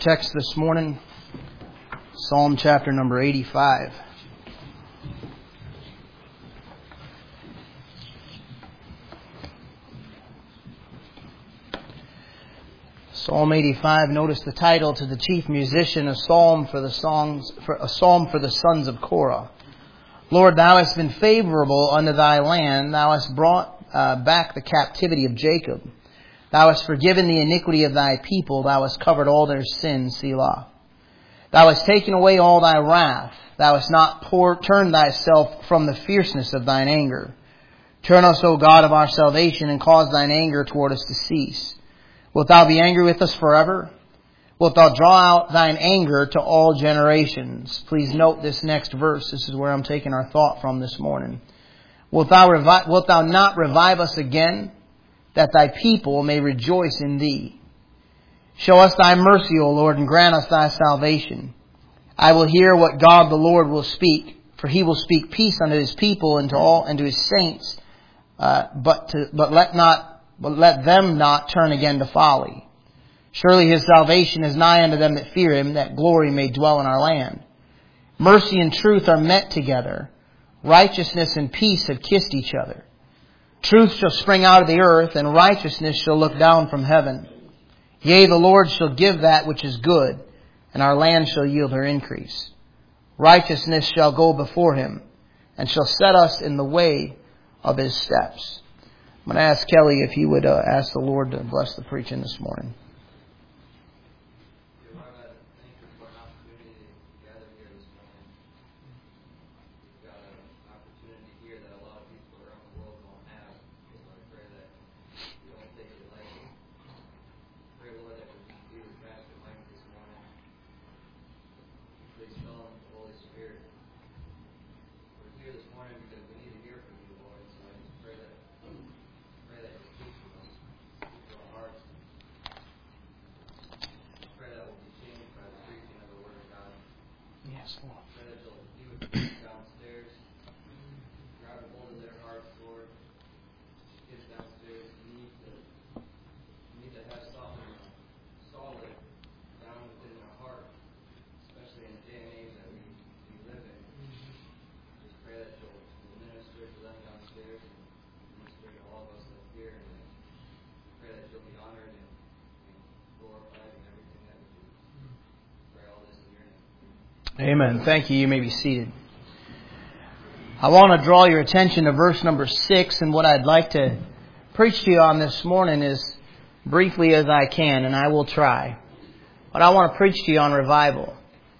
Text this morning, Psalm chapter number 85. Psalm 85. Notice the title to the chief musician: a psalm for the sons of Korah. Lord, Thou hast been favorable unto Thy land; Thou hast brought back the captivity of Jacob. Thou hast forgiven the iniquity of Thy people; Thou hast covered all their sins, Selah. Thou hast taken away all Thy wrath; Thou hast not turned Thyself from the fierceness of Thine anger. Turn us, O God of our salvation, and cause Thine anger toward us to cease. Wilt Thou be angry with us forever? Wilt Thou draw out Thine anger to all generations? Please note this next verse. This is where I'm taking our thought from this morning. Wilt Thou not revive us again, that Thy people may rejoice in Thee? Show us Thy mercy, O Lord, and grant us Thy salvation. I will hear what God the Lord will speak, for He will speak peace unto His people and to His saints, but let them not turn again to folly. Surely His salvation is nigh unto them that fear Him, that glory may dwell in our land. Mercy and truth are met together. Righteousness and peace have kissed each other. Truth shall spring out of the earth, and righteousness shall look down from heaven. Yea, the Lord shall give that which is good, and our land shall yield her increase. Righteousness shall go before Him, and shall set us in the way of His steps. I'm going to ask Kelly if he would ask the Lord to bless the preaching this morning. Amen. Thank you. You may be seated. I want to draw your attention to verse number 6, and what I'd like to preach to you on this morning is briefly as I can, and I will try. But I want to preach to you on revival.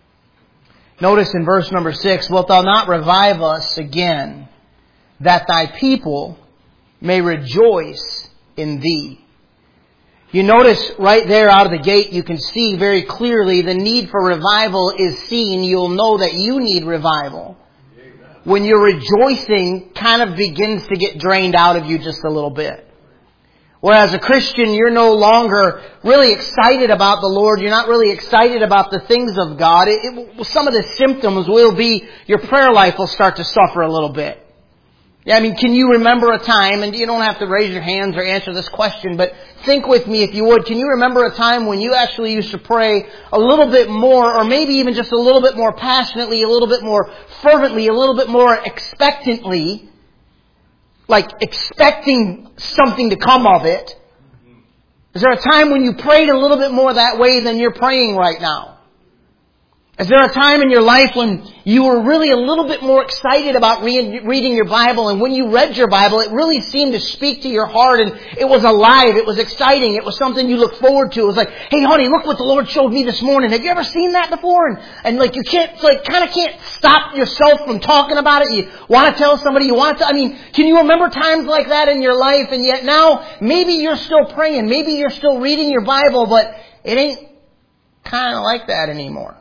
Notice in verse number 6, wilt Thou not revive us again, that Thy people may rejoice in Thee? You notice right there out of the gate, you can see very clearly the need for revival is seen. You'll know that you need revival when your rejoicing kind of begins to get drained out of you just a little bit. Whereas a Christian, you're no longer really excited about the Lord. You're not really excited about the things of God. Some of the symptoms will be your prayer life will start to suffer a little bit. Yeah, I mean, can you remember a time, and you don't have to raise your hands or answer this question, but think with me if you would. Can you remember a time when you actually used to pray a little bit more, or maybe even just a little bit more passionately, a little bit more fervently, a little bit more expectantly, like expecting something to come of it? Is there a time when you prayed a little bit more that way than you're praying right now? Is there a time in your life when you were really a little bit more excited about reading your Bible, and when you read your Bible, it really seemed to speak to your heart, and it was alive, it was exciting, it was something you looked forward to. It was like, hey honey, look what the Lord showed me this morning. Have you ever seen that before? And like you can't, kind of can't stop yourself from talking about it. You want to tell somebody, can you remember times like that in your life? And yet now, maybe you're still praying, maybe you're still reading your Bible, but it ain't kind of like that anymore.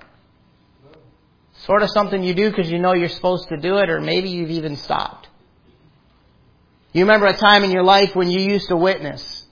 Sort of something you do because you know you're supposed to do it, or maybe you've even stopped. You remember a time in your life when you used to witness.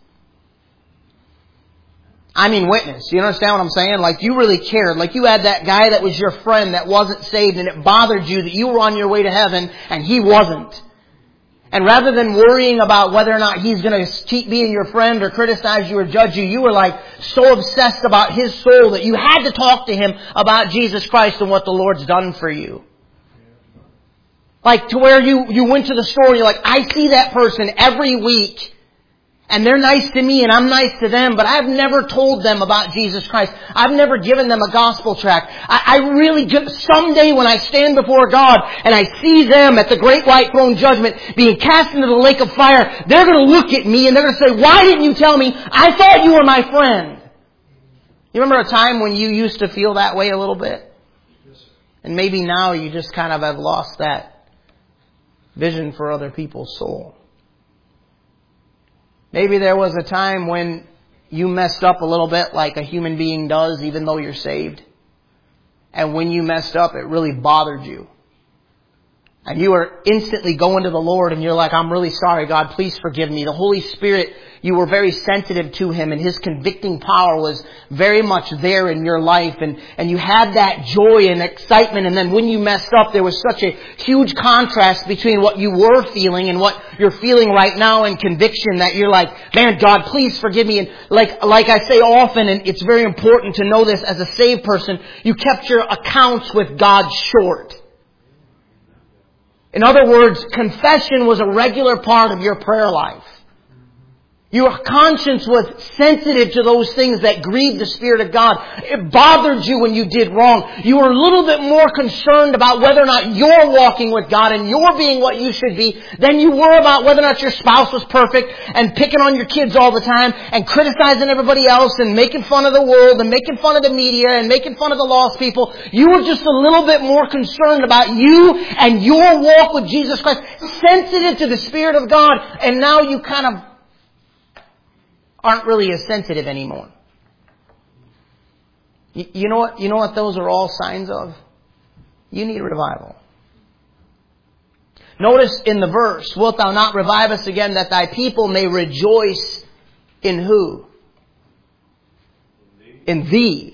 I mean witness. You understand what I'm saying? Like you really cared. Like you had that guy that was your friend that wasn't saved, and it bothered you that you were on your way to heaven and he wasn't. And rather than worrying about whether or not he's going to keep being your friend or criticize you or judge you, you were like so obsessed about his soul that you had to talk to him about Jesus Christ and what the Lord's done for you. Like to where you went to the store and you're like, I see that person every week and they're nice to me and I'm nice to them, but I've never told them about Jesus Christ. I've never given them a gospel tract. I really, someday when I stand before God and I see them at the great white throne judgment being cast into the lake of fire, they're going to look at me and they're going to say, why didn't you tell me? I thought you were my friend. You remember a time when you used to feel that way a little bit? And maybe now you just kind of have lost that vision for other people's soul. Maybe there was a time when you messed up a little bit like a human being does, even though you're saved. And when you messed up, it really bothered you. And you were instantly going to the Lord and you're like, I'm really sorry, God, please forgive me. The Holy Spirit, you were very sensitive to Him and His convicting power was very much there in your life. And you had that joy and excitement. And then when you messed up, there was such a huge contrast between what you were feeling and what you're feeling right now in conviction that you're like, man, God, please forgive me. And like I say often, and it's very important to know this as a saved person, you kept your accounts with God short. In other words, confession was a regular part of your prayer life. Your conscience was sensitive to those things that grieved the Spirit of God. It bothered you when you did wrong. You were a little bit more concerned about whether or not you're walking with God and you're being what you should be than you were about whether or not your spouse was perfect and picking on your kids all the time and criticizing everybody else and making fun of the world and making fun of the media and making fun of the lost people. You were just a little bit more concerned about you and your walk with Jesus Christ, sensitive to the Spirit of God, and now you kind of aren't really as sensitive anymore. You know what those are all signs of? You need revival. Notice in the verse, wilt thou not revive us again that thy people may rejoice in who? In thee.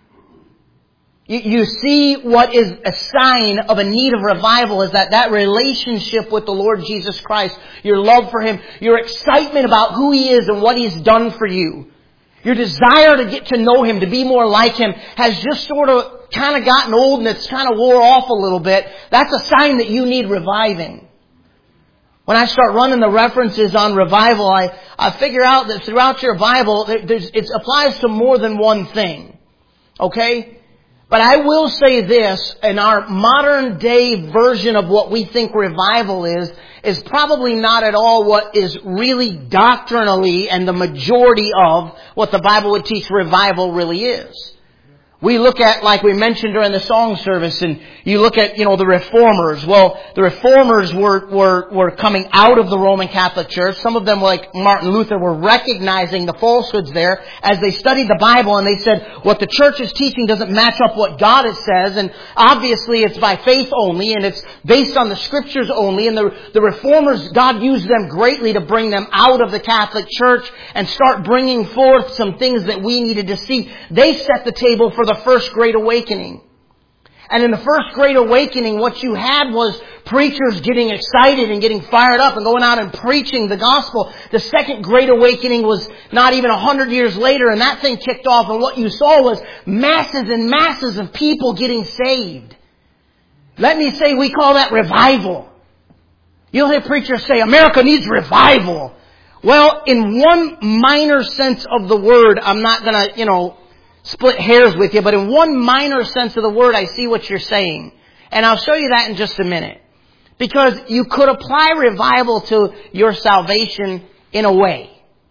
You see what is a sign of a need of revival is that relationship with the Lord Jesus Christ, your love for Him, your excitement about who He is and what He's done for you, your desire to get to know Him, to be more like Him, has just sort of kind of gotten old and it's kind of wore off a little bit. That's a sign that you need reviving. When I start running the references on revival, I figure out that throughout your Bible, it applies to more than one thing. Okay? But I will say this, in our modern day version of what we think revival is probably not at all what is really doctrinally and the majority of what the Bible would teach revival really is. We look at, like we mentioned during the song service, and you look at, the Reformers. Well, the Reformers were coming out of the Roman Catholic Church. Some of them, like Martin Luther, were recognizing the falsehoods there as they studied the Bible, and they said, what the church is teaching doesn't match up what God says, and obviously it's by faith only, and it's based on the Scriptures only, and the Reformers, God used them greatly to bring them out of the Catholic Church and start bringing forth some things that we needed to see. They set the table for the First Great Awakening. And in the First Great Awakening, what you had was preachers getting excited and getting fired up and going out and preaching the gospel. The Second Great Awakening was not even 100 years later, and that thing kicked off, and what you saw was masses and masses of people getting saved. Let me say, we call that revival. You'll hear preachers say, America needs revival. Well, in one minor sense of the word, I'm not going to, split hairs with you, but in one minor sense of the word, I see what you're saying. And I'll show you that in just a minute. Because you could apply revival to your salvation in a way.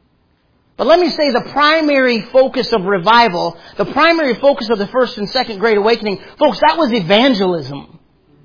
But let me say the primary focus of revival, the primary focus of the First and Second Great Awakening, folks, that was evangelism.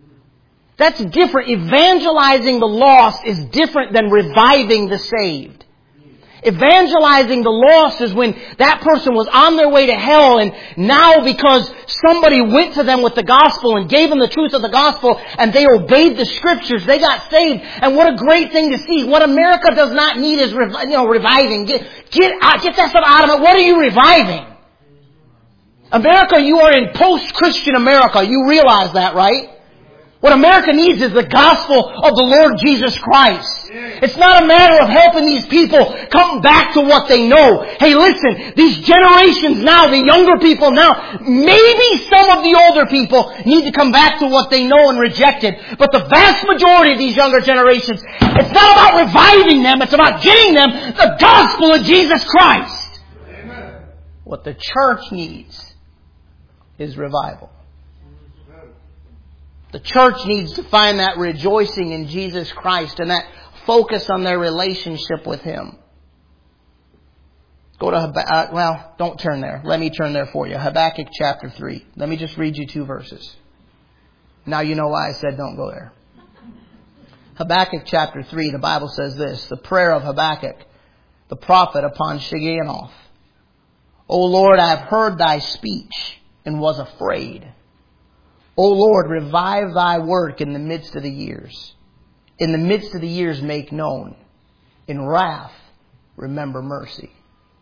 That's different. Evangelizing the lost is different than reviving the saved. Evangelizing the lost is when that person was on their way to hell, and now because somebody went to them with the gospel and gave them the truth of the gospel and they obeyed the Scriptures, they got saved. And what a great thing to see. What America does not need is reviving. Get that stuff out of it. What are you reviving? America, you are in post-Christian America. You realize that, right? What America needs is the gospel of the Lord Jesus Christ. It's not a matter of helping these people come back to what they know. Hey, listen, these generations now, the younger people now, maybe some of the older people need to come back to what they know and reject it. But the vast majority of these younger generations, it's not about reviving them, it's about getting them the gospel of Jesus Christ. Amen. What the church needs is revival. The church needs to find that rejoicing in Jesus Christ and that focus on their relationship with Him. Go to don't turn there. Let me turn there for you. Habakkuk chapter 3. Let me just read you 2 verses. Now you know why I said don't go there. Habakkuk chapter 3, the Bible says this, the prayer of Habakkuk, the prophet upon Shigionoth. O Lord, I have heard thy speech and was afraid. O Lord, revive thy work in the midst of the years. In the midst of the years make known. In wrath, remember mercy.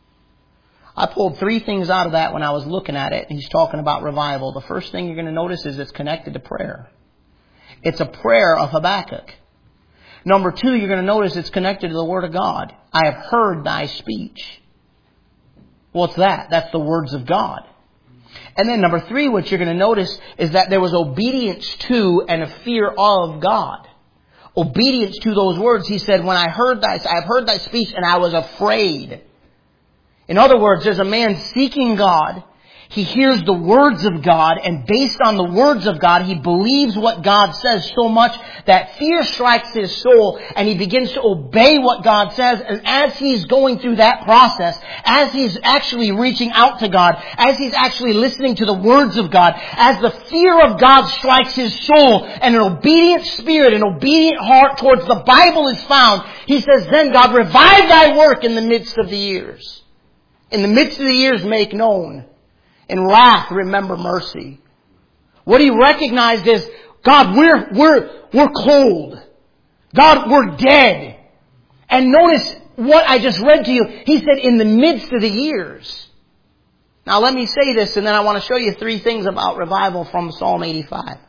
I pulled 3 things out of that when I was looking at it. He's talking about revival. The first thing you're going to notice is it's connected to prayer. It's a prayer of Habakkuk. Number 2, you're going to notice it's connected to the Word of God. I have heard thy speech. What's that? That's the words of God. And then number 3, what you're going to notice is that there was obedience to and a fear of God. Obedience to those words. He said, I have heard thy speech and I was afraid. In other words, there's a man seeking God. He hears the words of God, and based on the words of God, he believes what God says so much that fear strikes his soul, and he begins to obey what God says. And as he's going through that process, as he's actually reaching out to God, as he's actually listening to the words of God, as the fear of God strikes his soul, and an obedient spirit, an obedient heart towards the Bible is found, he says, then God, revive thy work in the midst of the years. In the midst of the years make known. In wrath, remember mercy. What he recognized is, God, we're cold. God, we're dead. And notice what I just read to you. He said, in the midst of the years. Now let me say this, and then I want to show you 3 things about revival from Psalm 85.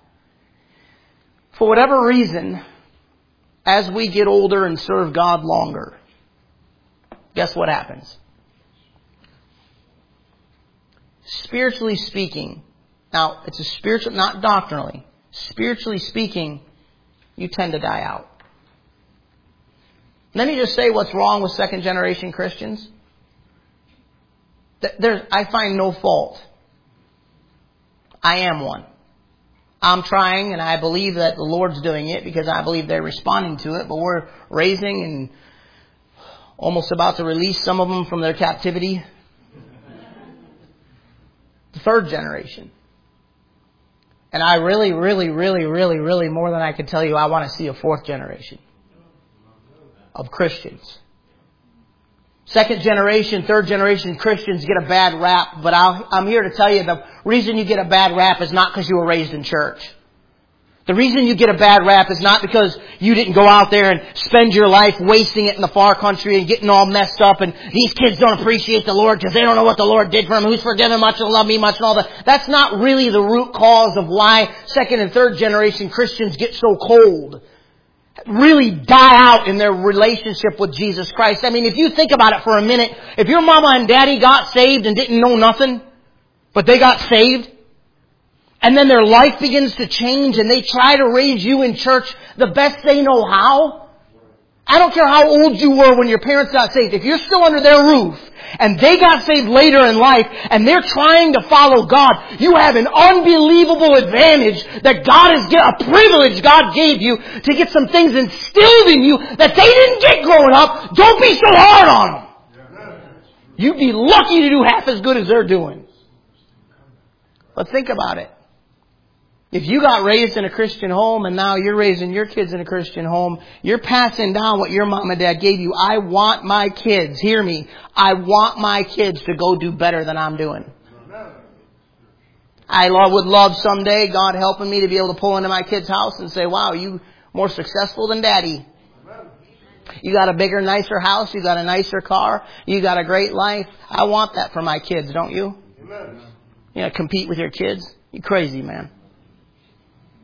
For whatever reason, as we get older and serve God longer, guess what happens? Spiritually speaking, now it's a spiritual, not doctrinally, spiritually speaking, you tend to die out. Let me just say what's wrong with second generation Christians. I find no fault. I am one. I'm trying, and I believe that the Lord's doing it because I believe they're responding to it, but we're raising and almost about to release some of them from their captivity. The 3rd generation. And I really, more than I could tell you, I want to see a 4th generation of Christians. 2nd generation, 3rd generation Christians get a bad rap, but I'm here to tell you the reason you get a bad rap is not because you were raised in church. The reason you get a bad rap is not because you didn't go out there and spend your life wasting it in the far country and getting all messed up, and these kids don't appreciate the Lord because they don't know what the Lord did for them. Who's forgiven much will love me much and all that. That's not really the root cause of why 2nd and 3rd generation Christians get so cold. Really die out in their relationship with Jesus Christ. I mean, if you think about it for a minute, if your mama and daddy got saved and didn't know nothing, but they got saved, and then their life begins to change and they try to raise you in church the best they know how. I don't care how old you were when your parents got saved. If you're still under their roof and they got saved later in life and they're trying to follow God, you have an unbelievable advantage that a privilege God gave you to get some things instilled in you that they didn't get growing up. Don't be so hard on them. You'd be lucky to do half as good as they're doing. But think about it. If you got raised in a Christian home and now you're raising your kids in a Christian home, you're passing down what your mom and dad gave you. I want my kids, hear me, I want my kids to go do better than I'm doing. I would love someday, God helping me, to be able to pull into my kid's house and say, wow, you more successful than Daddy. You got a bigger, nicer house, you got a nicer car, you got a great life. I want that for my kids, don't you? You know, compete with your kids? You crazy, man.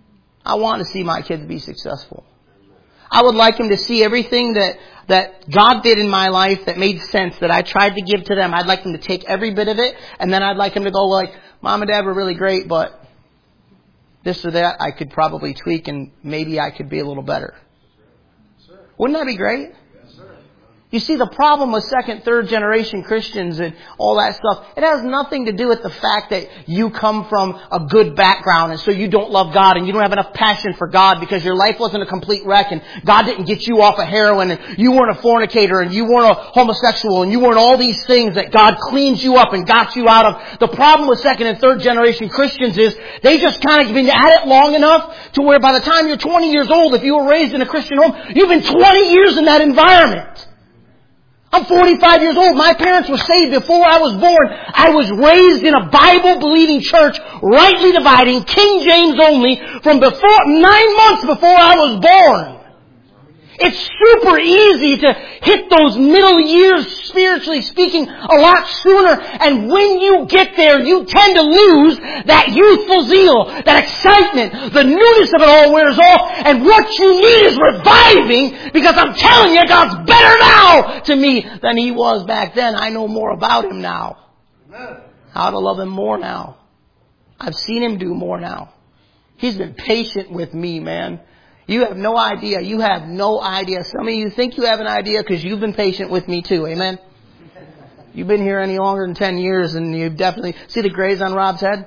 I want to see my kids be successful. I would like them to see everything that God did in my life that made sense, that I tried to give to them. I'd like them to take every bit of it, and then I'd like them to go like, Mom and Dad were really great, but this or that I could probably tweak and maybe I could be a little better. Wouldn't that be great? You see, the problem with second, third generation Christians and all that stuff, it has nothing to do with the fact that you come from a good background and so you don't love God and you don't have enough passion for God because your life wasn't a complete wreck and God didn't get you off of heroin and you weren't a fornicator and you weren't a homosexual and you weren't all these things that God cleaned you up and got you out of. The problem with second and third generation Christians is they just kind of been at it long enough to where by the time you're 20 years old, if you were raised in a Christian home, you've been 20 years in that environment. I'm 45 years old. My parents were saved before I was born. I was raised in a Bible-believing church, rightly dividing, King James only, from 9 months before I was born. It's super easy to hit those middle years, spiritually speaking, a lot sooner. And when you get there, you tend to lose that youthful zeal, that excitement. The newness of it all wears off. And what you need is reviving, because I'm telling you, God's better now to me than He was back then. I know more about Him now. How to love Him more now. I've seen Him do more now. He's been patient with me, man. You have no idea. You have no idea. Some of you think you have an idea because you've been patient with me too. Amen? You've been here any longer than 10 years and you definitely... See the grays on Rob's head?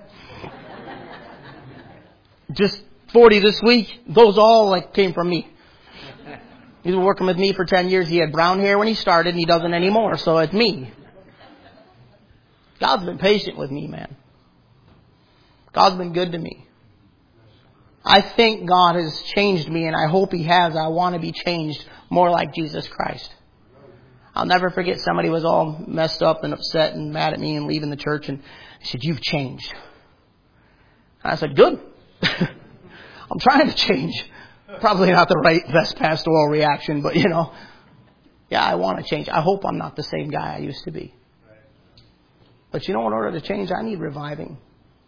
Just 40 this week. Those all came from me. He's been working with me for 10 years. He had brown hair when he started and he doesn't anymore. So it's me. God's been patient with me, man. God's been good to me. I think God has changed me, and I hope He has. I want to be changed more like Jesus Christ. I'll never forget somebody was all messed up and upset and mad at me and leaving the church, and he said, "You've changed." And I said, "Good." I'm trying to change. Probably not the best pastoral reaction, but yeah, I want to change. I hope I'm not the same guy I used to be. But in order to change, I need reviving.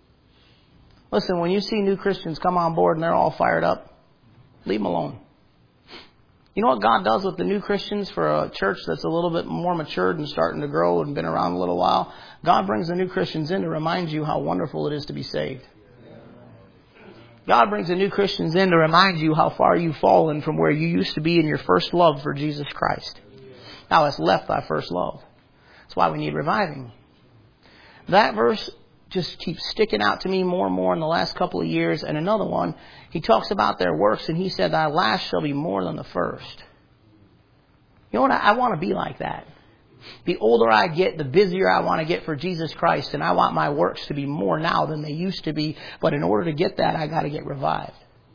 Listen, when you see new Christians come on board and they're all fired up, leave them alone. You know what God does with the new Christians for a church that's a little bit more matured and starting to grow and been around a little while? God brings the new Christians in to remind you how wonderful it is to be saved. God brings the new Christians in to remind you how far you've fallen from where you used to be in your first love for Jesus Christ. Thou hast left thy first love. That's why we need reviving. That verse just keeps sticking out to me more and more in the last couple of years. And another one, he talks about their works and he said, "Thy last shall be more than the first." You know what? I want to be like that. The older I get, the busier I want to get for Jesus Christ. And I want my works to be more now than they used to be. But in order to get that, I got to get revived.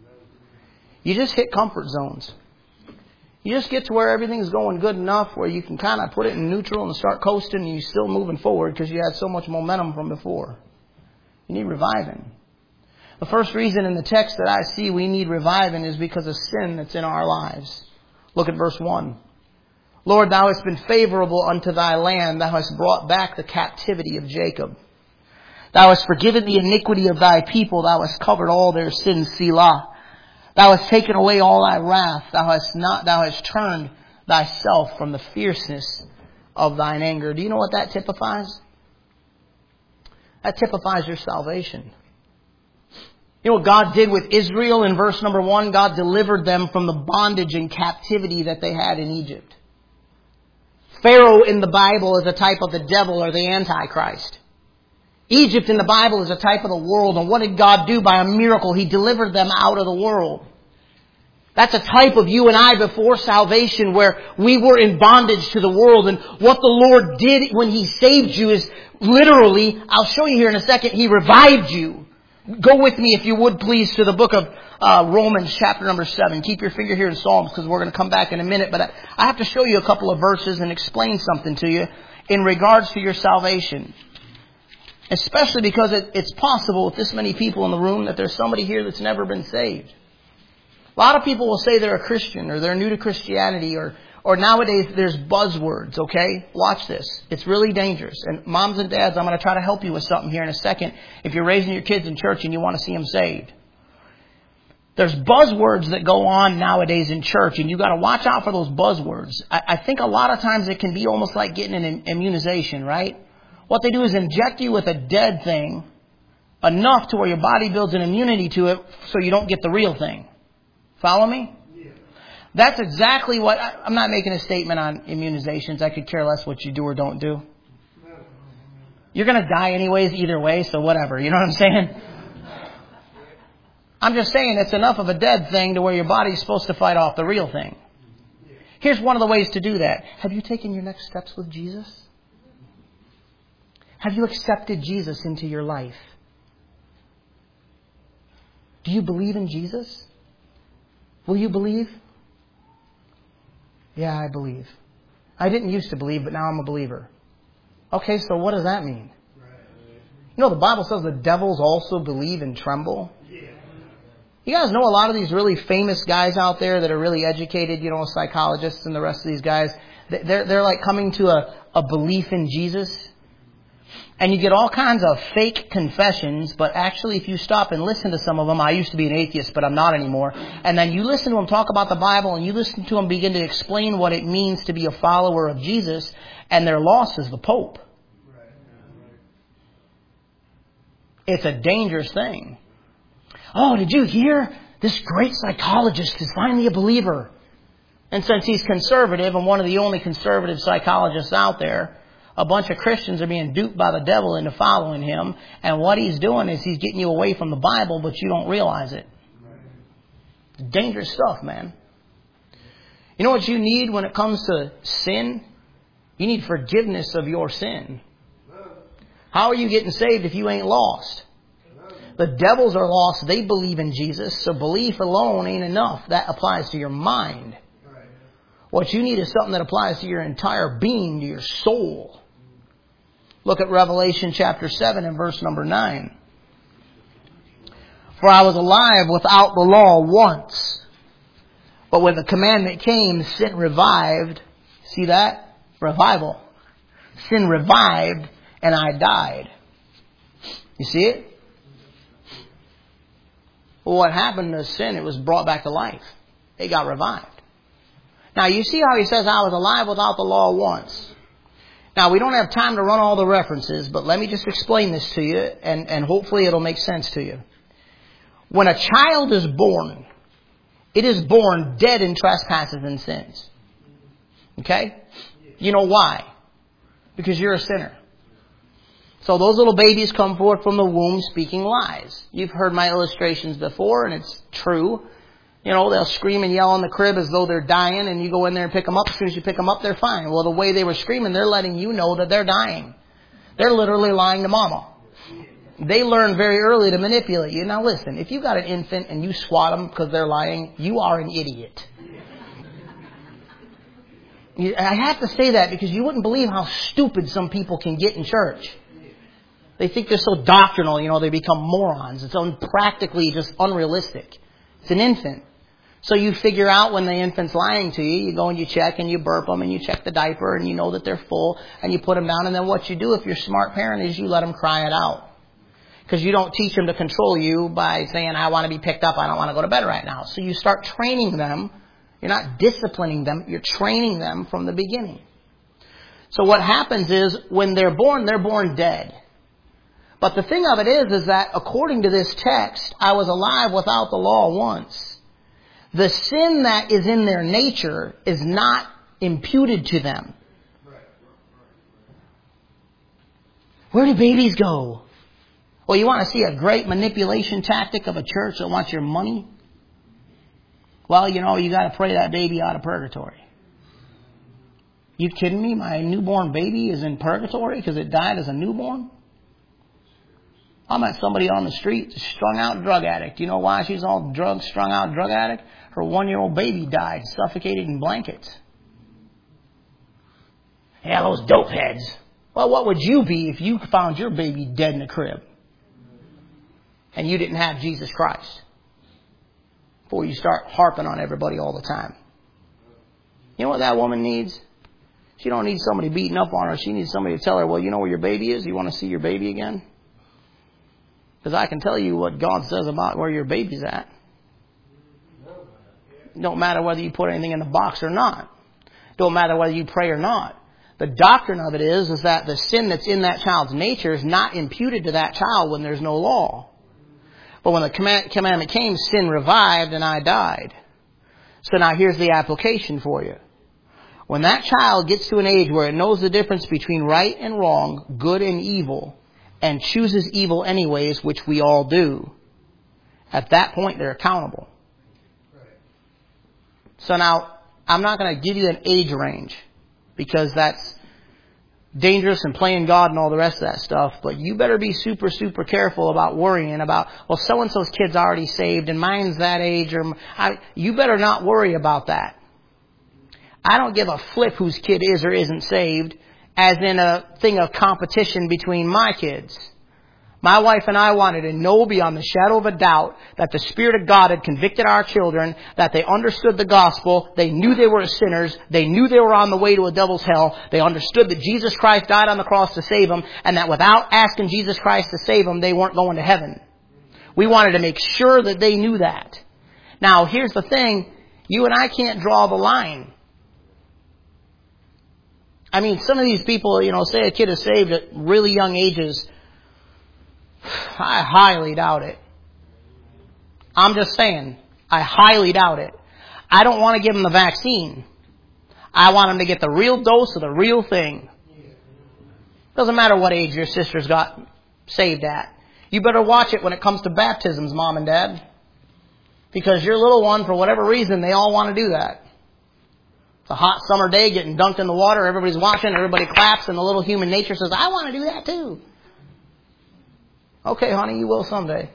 You just hit comfort zones. You just get to where everything's going good enough where you can kind of put it in neutral and start coasting and you're still moving forward because you had so much momentum from before. You need reviving. The first reason in the text that I see we need reviving is because of sin that's in our lives. Look at verse 1. "Lord, thou hast been favorable unto thy land. Thou hast brought back the captivity of Jacob. Thou hast forgiven the iniquity of thy people. Thou hast covered all their sins, Selah. Thou hast taken away all thy wrath. Thou hast turned thyself from the fierceness of thine anger." Do you know what that typifies? That typifies your salvation. You know what God did with Israel in verse number 1? God delivered them from the bondage and captivity that they had in Egypt. Pharaoh in the Bible is a type of the devil or the Antichrist. Egypt in the Bible is a type of the world. And what did God do by a miracle? He delivered them out of the world. That's a type of you and I before salvation where we were in bondage to the world. And what the Lord did when He saved you is literally, I'll show you here in a second, He revived you. Go with me, if you would please, to the book of Romans chapter number 7. Keep your finger here in Psalms because we're going to come back in a minute. But I have to show you a couple of verses and explain something to you in regards to your salvation. Especially because it's possible with this many people in the room that there's somebody here that's never been saved. A lot of people will say they're a Christian or they're new to Christianity or nowadays there's buzzwords, okay? Watch this. It's really dangerous. And moms and dads, I'm going to try to help you with something here in a second if you're raising your kids in church and you want to see them saved. There's buzzwords that go on nowadays in church, and you've got to watch out for those buzzwords. I think a lot of times it can be almost like getting an immunization, right? What they do is inject you with a dead thing enough to where your body builds an immunity to it so you don't get the real thing. Follow me? Yeah. That's exactly what... I'm not making a statement on immunizations. I could care less what you do or don't do. You're going to die anyways either way, so whatever. You know what I'm saying? I'm just saying it's enough of a dead thing to where your body's supposed to fight off the real thing. Here's one of the ways to do that. Have you taken your next steps with Jesus? Have you accepted Jesus into your life? Do you believe in Jesus? Will you believe? Yeah, I believe. I didn't used to believe, but now I'm a believer. Okay, so what does that mean? You know, the Bible says the devils also believe and tremble. You guys know a lot of these really famous guys out there that are really educated, you know, psychologists and the rest of these guys. They're like coming to a belief in Jesus. And you get all kinds of fake confessions, but actually if you stop and listen to some of them, I used to be an atheist, but I'm not anymore. And then you listen to them talk about the Bible, and you listen to them begin to explain what it means to be a follower of Jesus, and their loss is the Pope. It's a dangerous thing. Oh, did you hear? This great psychologist is finally a believer. And since he's conservative and one of the only conservative psychologists out there, a bunch of Christians are being duped by the devil into following him. And what he's doing is he's getting you away from the Bible, but you don't realize it. Dangerous stuff, man. You know what you need when it comes to sin? You need forgiveness of your sin. How are you getting saved if you ain't lost? The devils are lost. They believe in Jesus. So belief alone ain't enough. That applies to your mind. What you need is something that applies to your entire being, to your soul. Look at Revelation chapter 7 and verse number 9. For I was alive without the law once. But when the commandment came, sin revived. See that? Revival. Sin revived and I died. You see it? Well, what happened to sin? It was brought back to life. It got revived. Now, you see how he says, I was alive without the law once. Now, we don't have time to run all the references, but let me just explain this to you, and hopefully it'll make sense to you. When a child is born, it is born dead in trespasses and sins. Okay? You know why? Because you're a sinner. So those little babies come forth from the womb speaking lies. You've heard my illustrations before, and it's true. You know, they'll scream and yell in the crib as though they're dying, and you go in there and pick them up. As soon as you pick them up, they're fine. Well, the way they were screaming, they're letting you know that they're dying. They're literally lying to mama. They learn very early to manipulate you. Now listen, if you got an infant and you swat them because they're lying, you are an idiot. I have to say that because you wouldn't believe how stupid some people can get in church. They think they're so doctrinal, you know, they become morons. It's practically just unrealistic. It's an infant. So you figure out when the infant's lying to you, you go and you check and you burp them and you check the diaper and you know that they're full and you put them down. And then what you do if you're a smart parent is you let them cry it out. Because you don't teach them to control you by saying, I want to be picked up, I don't want to go to bed right now. So you start training them. You're not disciplining them, you're training them from the beginning. So what happens is when they're born dead. But the thing of it is that according to this text, I was alive without the law once. The sin that is in their nature is not imputed to them. Where do babies go? Well, you want to see a great manipulation tactic of a church that wants your money? Well, you know, you got to pray that baby out of purgatory. You kidding me? My newborn baby is in purgatory because it died as a newborn? I met somebody on the street, strung out drug addict. You know why she's all strung out drug addict? Her 1-year-old baby died, suffocated in blankets. Yeah, those dope heads. Well, what would you be if you found your baby dead in the crib? And you didn't have Jesus Christ? Before you start harping on everybody all the time. You know what that woman needs? She don't need somebody beating up on her. She needs somebody to tell her, well, you know where your baby is? You want to see your baby again? Because I can tell you what God says about where your baby's at. don't matter whether you put anything in the box or not. Don't matter whether you pray or not. The doctrine of it is that the sin that's in that child's nature is not imputed to that child when there's no law. But when the commandment came, sin revived and I died. So now here's the application for you. When that child gets to an age where it knows the difference between right and wrong, good and evil, and chooses evil anyways, which we all do, at that point they're accountable. So now, I'm not going to give you an age range because that's dangerous and playing God and all the rest of that stuff. But you better be super, super careful about worrying about, well, so-and-so's kid's already saved and mine's that age. You better not worry about that. I don't give a flip whose kid is or isn't saved as in a thing of competition between my kids. My wife and I wanted to know beyond the shadow of a doubt that the Spirit of God had convicted our children, that they understood the gospel, they knew they were sinners, they knew they were on the way to a devil's hell, they understood that Jesus Christ died on the cross to save them, and that without asking Jesus Christ to save them, they weren't going to heaven. We wanted to make sure that they knew that. Now, here's the thing, you and I can't draw the line. I mean, some of these people, say a kid is saved at really young ages. I highly doubt it. I'm just saying, I highly doubt it. I don't want to give them the vaccine. I want them to get the real dose of the real thing. Doesn't matter what age your sister's got saved at. You better watch it when it comes to baptisms, Mom and Dad. Because your little one, for whatever reason, they all want to do that. It's a hot summer day, getting dunked in the water, everybody's watching, everybody claps, and the little human nature says, I want to do that too. Okay, honey, you will someday.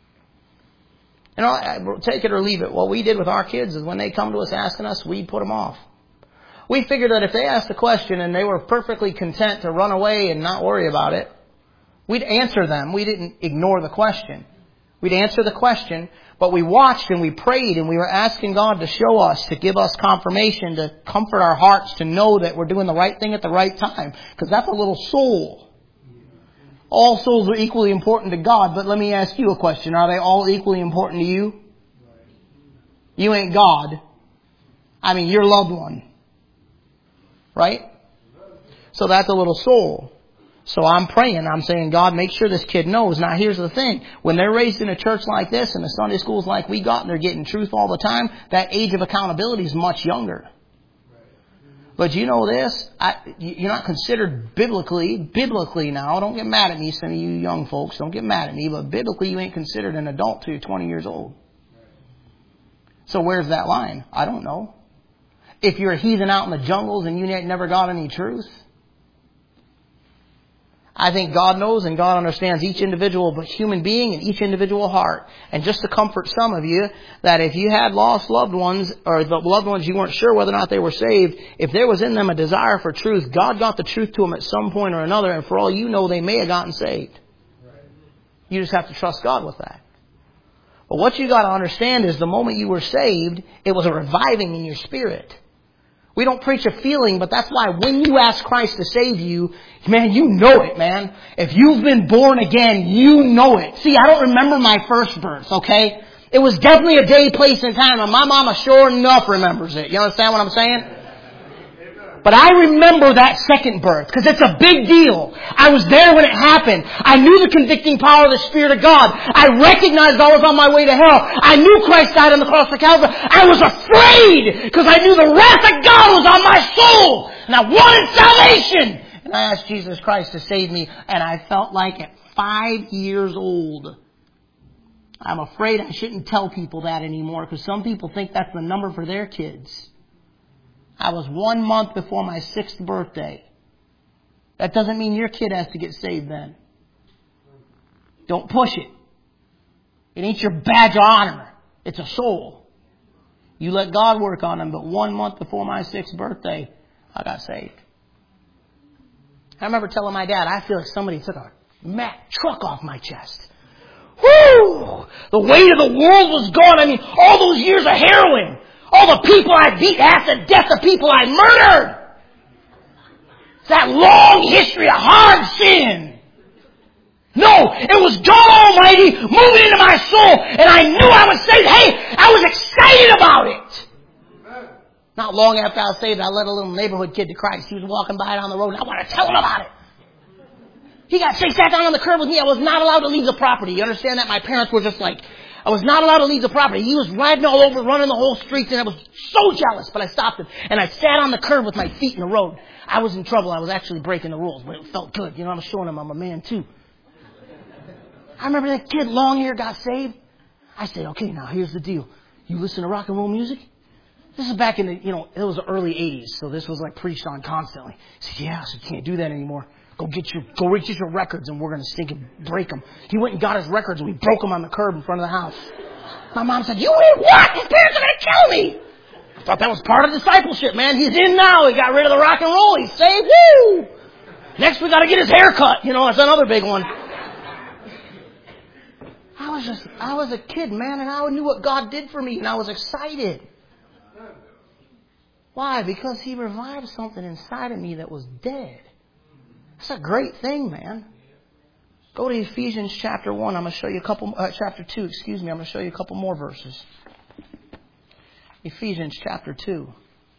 Take it or leave it. What we did with our kids is when they come to us asking us, we put them off. We figured that if they asked a question and they were perfectly content to run away and not worry about it, we'd answer them. We didn't ignore the question. We'd answer the question, but we watched and we prayed and we were asking God to show us, to give us confirmation, to comfort our hearts, to know that we're doing the right thing at the right time. Because that's a little soul. All souls are equally important to God, but let me ask you a question. Are they all equally important to you? You ain't God. I mean, your loved one. Right? So that's a little soul. So I'm praying. I'm saying, God, make sure this kid knows. Now, here's the thing. When they're raised in a church like this and the Sunday schools like we got and they're getting truth all the time, that age of accountability is much younger. But you know this, you're not considered biblically now, don't get mad at me, some of you young folks, don't get mad at me, but biblically you ain't considered an adult till you're 20 years old. So where's that line? I don't know. If you're a heathen out in the jungles and you never got any truth, I think God knows and God understands each individual human being and each individual heart. And just to comfort some of you, that if you had lost loved ones, or the loved ones you weren't sure whether or not they were saved, if there was in them a desire for truth, God got the truth to them at some point or another, and for all you know, they may have gotten saved. You just have to trust God with that. But what you got to understand is the moment you were saved, it was a reviving in your spirit. We don't preach a feeling, but that's why when you ask Christ to save you, man, you know it, man. If you've been born again, you know it. See, I don't remember my first birth, okay? It was definitely a day, place, and time, and my mama sure enough remembers it. You understand what I'm saying? But I remember that second birth because it's a big deal. I was there when it happened. I knew the convicting power of the Spirit of God. I recognized I was on my way to hell. I knew Christ died on the cross of Calvary. I was afraid because I knew the wrath of God was on my soul. And I wanted salvation. And I asked Jesus Christ to save me. And I felt like at 5 years old. I'm afraid I shouldn't tell people that anymore because some people think that's the number for their kids. I was 1 month before my 6th birthday. That doesn't mean your kid has to get saved then. Don't push it. It ain't your badge of honor. It's a soul. You let God work on them, but 1 month before my 6th birthday, I got saved. I remember telling my dad, I feel like somebody took a Mack truck off my chest. Whoo! The weight of the world was gone. I mean, all those years of heroin. All the people I beat, half the death of people I murdered. It's that long history of hard sin. No, it was God Almighty moving into my soul, and I knew I was saved. Hey, I was excited about it. Not long after I was saved, I led a little neighborhood kid to Christ. He was walking by down the road, and I want to tell him about it. He sat down on the curb with me. I was not allowed to leave the property. You understand that? My parents were just like, I was not allowed to leave the property. He was riding all over, running the whole streets, and I was so jealous. But I stopped him, and I sat on the curb with my feet in the road. I was in trouble. I was actually breaking the rules, but it felt good. You know, I was showing him I'm a man too. I remember that kid, long hair, got saved. I said, okay, now here's the deal. You listen to rock and roll music? This is back in the, it was the early 80s, so this was like preached on constantly. He said, yeah, so you can't do that anymore. Go get your records, and we're going to stink and break them. He went and got his records, and we broke them on the curb in front of the house. My mom said, you did what? His parents are going to kill me. I thought that was part of discipleship, man. He's in now. He got rid of the rock and roll. He's saved. Woo! Next, we got to get his hair cut. That's another big one. I was a kid, man, and I knew what God did for me, and I was excited. Why? Because He revived something inside of me that was dead. It's a great thing, man. Go to Ephesians chapter 1. I'm going to show you chapter 2, I'm going to show you a couple more verses. Ephesians chapter 2.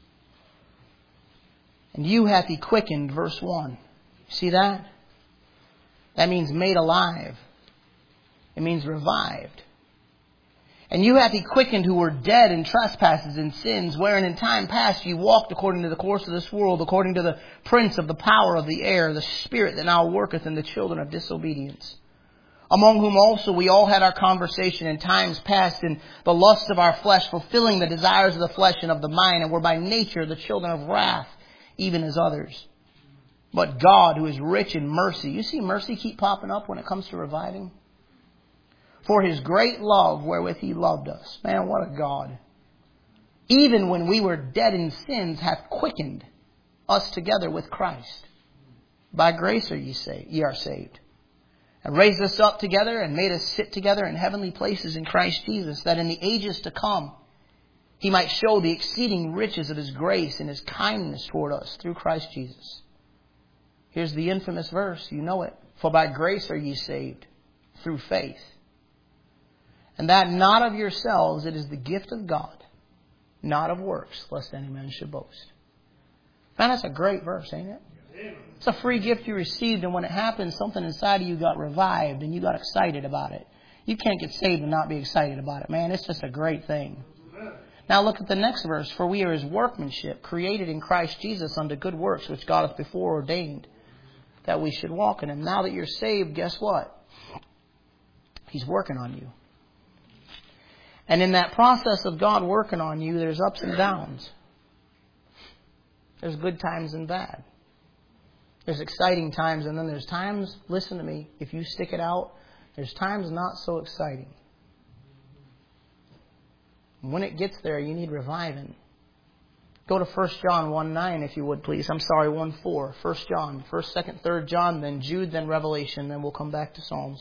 And you hath He quickened, verse 1. See that? That means made alive. It means revived. And you hath He quickened who were dead in trespasses and sins, wherein in time past you walked according to the course of this world, according to the prince of the power of the air, the spirit that now worketh in the children of disobedience. Among whom also we all had our conversation in times past in the lusts of our flesh, fulfilling the desires of the flesh and of the mind, and were by nature the children of wrath, even as others. But God, who is rich in mercy. You see mercy keep popping up when it comes to reviving? For His great love wherewith He loved us. Man, what a God. Even when we were dead in sins, hath quickened us together with Christ. By grace ye are saved. And raised us up together and made us sit together in heavenly places in Christ Jesus, that in the ages to come He might show the exceeding riches of His grace and His kindness toward us through Christ Jesus. Here's the infamous verse. You know it. For by grace are ye saved, through faith. And that not of yourselves, it is the gift of God, not of works, lest any man should boast. Man, that's a great verse, ain't it? It's a free gift you received, and when it happens, something inside of you got revived, and you got excited about it. You can't get saved and not be excited about it, man. It's just a great thing. Now look at the next verse. For we are His workmanship, created in Christ Jesus unto good works, which God hath before ordained that we should walk in them. Now that you're saved, guess what? He's working on you. And in that process of God working on you, there's ups and downs. There's good times and bad. There's exciting times, and then there's times, listen to me, if you stick it out, there's times not so exciting. When it gets there, you need reviving. Go to 1 John 1:9, if you would, please. I'm sorry, 1:4. 1 John, 1st, 2nd, 3rd John, then Jude, then Revelation, then we'll come back to Psalms.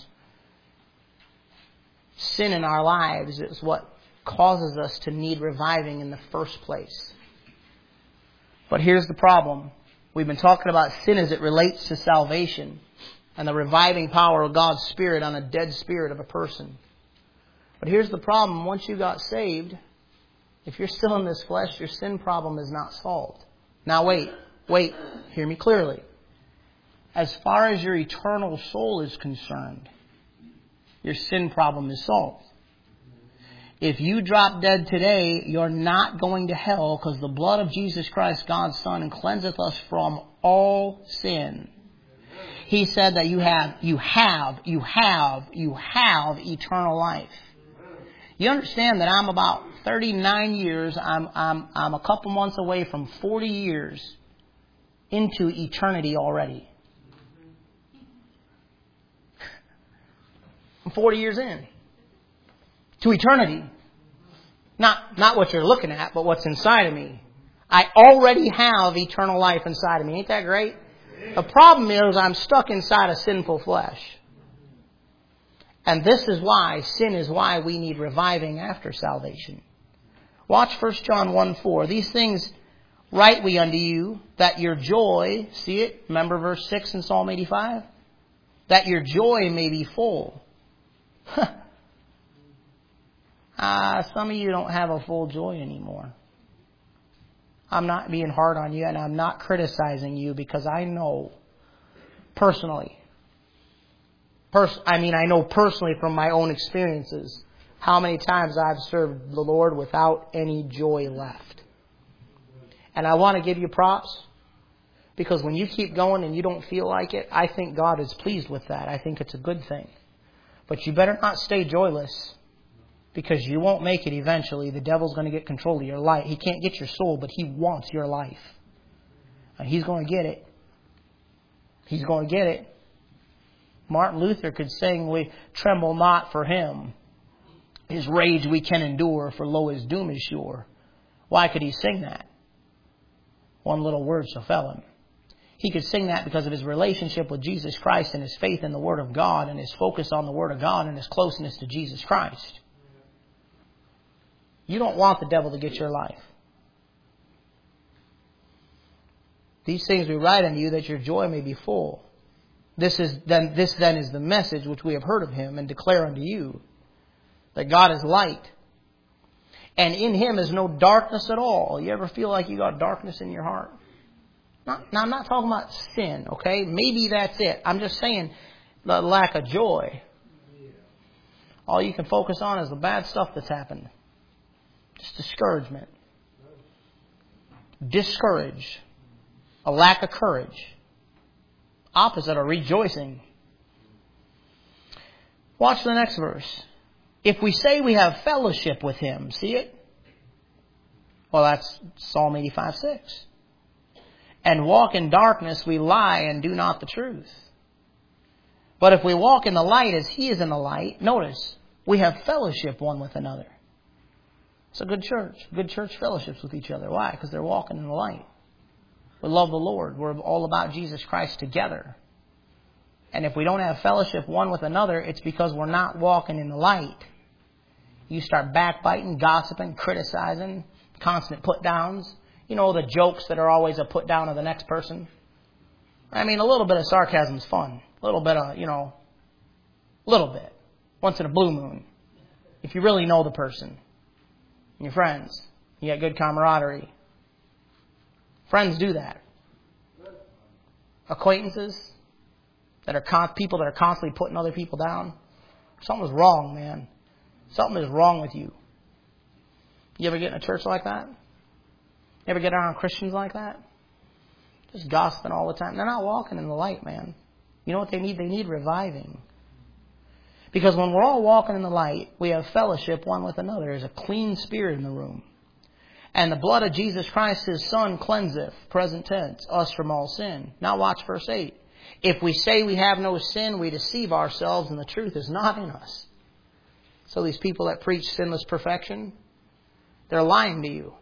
Sin in our lives is what causes us to need reviving in the first place. But here's the problem. We've been talking about sin as it relates to salvation and the reviving power of God's Spirit on a dead spirit of a person. But here's the problem. Once you got saved, if you're still in this flesh, your sin problem is not solved. Now wait, hear me clearly. As far as your eternal soul is concerned, your sin problem is solved. If you drop dead today, you're not going to hell, because the blood of Jesus Christ, God's Son, cleanseth us from all sin. He said that you have eternal life. You understand that I'm about 39 years, I'm a couple months away from 40 years into eternity already. I'm 40 years in. To eternity. Not what you're looking at, but what's inside of me. I already have eternal life inside of me. Ain't that great? The problem is I'm stuck inside a sinful flesh. And this is why, sin is why we need reviving after salvation. Watch 1 John 1:4. These things write we unto you, that your joy, see it? Remember verse 6 in Psalm 85? That your joy may be full. Some of you don't have a full joy anymore. I'm not being hard on you, and I'm not criticizing you, because I know personally, I know personally from my own experiences how many times I've served the Lord without any joy left. And I want to give you props, because when you keep going and you don't feel like it, I think God is pleased with that. I think it's a good thing. But you better not stay joyless, because you won't make it eventually. The devil's going to get control of your life. He can't get your soul, but he wants your life. And he's going to get it. He's going to get it. Martin Luther could sing, "We tremble not for him. His rage we can endure, for lo, his doom is sure." Why could he sing that? One little word shall fell him. He could sing that because of his relationship with Jesus Christ and his faith in the Word of God and his focus on the Word of God and his closeness to Jesus Christ. You don't want the devil to get your life. These things we write unto you, that your joy may be full. This then is the message which we have heard of him, and declare unto you, that God is light, and in him is no darkness at all. You ever feel like you got darkness in your heart? Now, I'm not talking about sin, okay? Maybe that's it. I'm just saying the lack of joy. All you can focus on is the bad stuff that's happened. Just discouragement. Discourage. A lack of courage. Opposite of rejoicing. Watch the next verse. If we say we have fellowship with him, see it? Well, that's Psalm 85:6. And walk in darkness, we lie and do not the truth. But if we walk in the light as he is in the light, notice, we have fellowship one with another. It's a good church. Good church fellowships with each other. Why? Because they're walking in the light. We love the Lord. We're all about Jesus Christ together. And if we don't have fellowship one with another, it's because we're not walking in the light. You start backbiting, gossiping, criticizing, constant put-downs. You know, the jokes that are always a put-down of the next person. I mean, a little bit of sarcasm is fun. A little bit of, little bit. Once in a blue moon. If you really know the person. And your friends. You got good camaraderie. Friends do that. Acquaintances that are people that are constantly putting other people down. Something's wrong, man. Something is wrong with you. You ever get in a church like that? You ever get around Christians like that? Just gossiping all the time. They're not walking in the light, man. You know what they need? They need reviving. Because when we're all walking in the light, we have fellowship one with another. There's a clean spirit in the room. And the blood of Jesus Christ, his Son, cleanseth, present tense, us from all sin. Now watch verse 8. If we say we have no sin, we deceive ourselves, and the truth is not in us. So these people that preach sinless perfection, they're lying to you.